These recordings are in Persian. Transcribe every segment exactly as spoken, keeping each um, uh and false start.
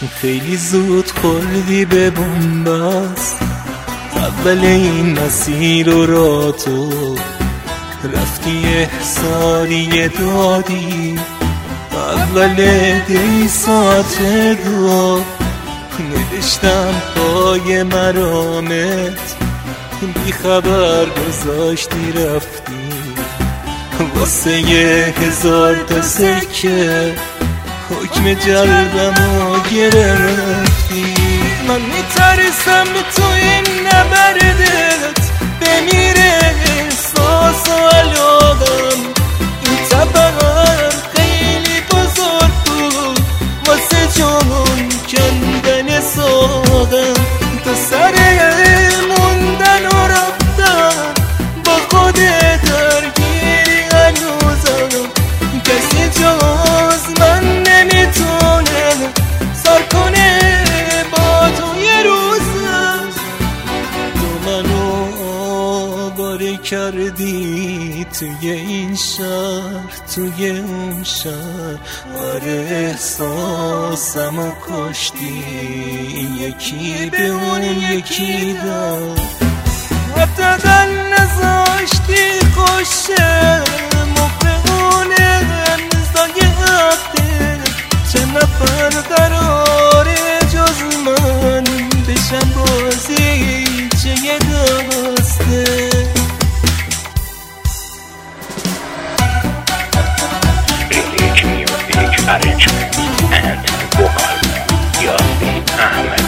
خیلی زود خوردی به بنبست، اول این مسیر و را تو رفتی احساریه دادی، اول دی ساعت دو نوشتم پای مرامت، بی خبر گذاشتی رفتی واسه یه هزار تا سکه حکم جلبمو گرفتی. من میترسم تو این نبردت بمیره احساس و علاقم، این طبقم خیلی بزرگ بود واسه جامون کندن ساقم، تا سر موندن و رفتن با خودت درگیری هنوزم، کسی جز من نمیتونه سر کنه با تو یه روزم. تو منو آواره کردی توی این شهر توی اون شهر، آره احساسمو کشتی یکی به اون یکی دار، حداقل نذاشتی خوشه موقع اون امضای عقده، چه نفر قراره جز من بشن بازی چه یه دسته. Village Music Arrangement and Vocal Yasmin Ahmed.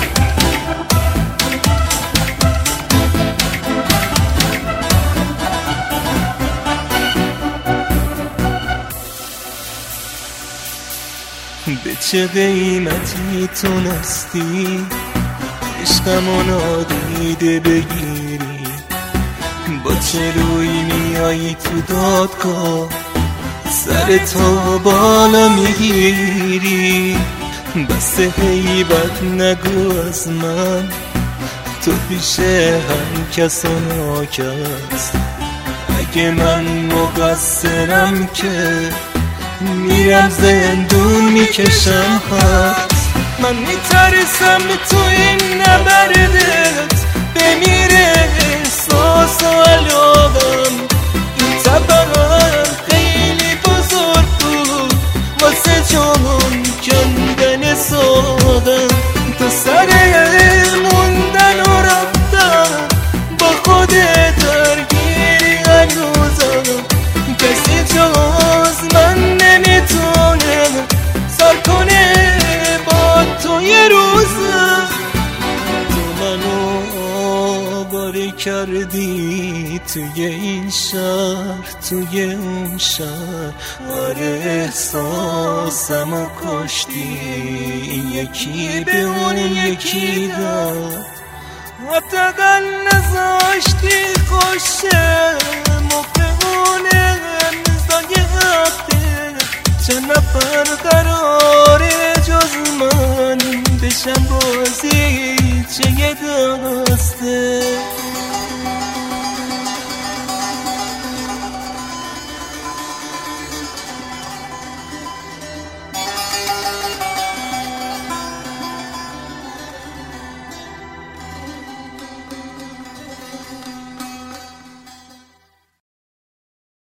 به چه قیمتی تونستی عشقمو نادیده بگیری، با چه روی میایی تو دادگاه سرتو بالا میگیری، بس هیبت نگو از من تو پیش هم کس و ناکس، اگه من مقصرم که میرم زندون میکشم خط. من میترسم تو این نبردت بمیره احساس و علاقم، این طبقم خیلی بزرگ بود واسه جامون کندن ساقم، تا سر موندن و رفتن با خودت درگیری هنوزم، کسی جز من نمیتونه سر کنه با تو یه روزم. تو منو آواره کردی توی این شهر توی اون شهر، آره احساسمو کشتی یکی به اون یکی داد، حداقل نذاشتی خوشه موقع اون امضای عقده، چه نفر قراره جز من بشن بازی چه یه دسته.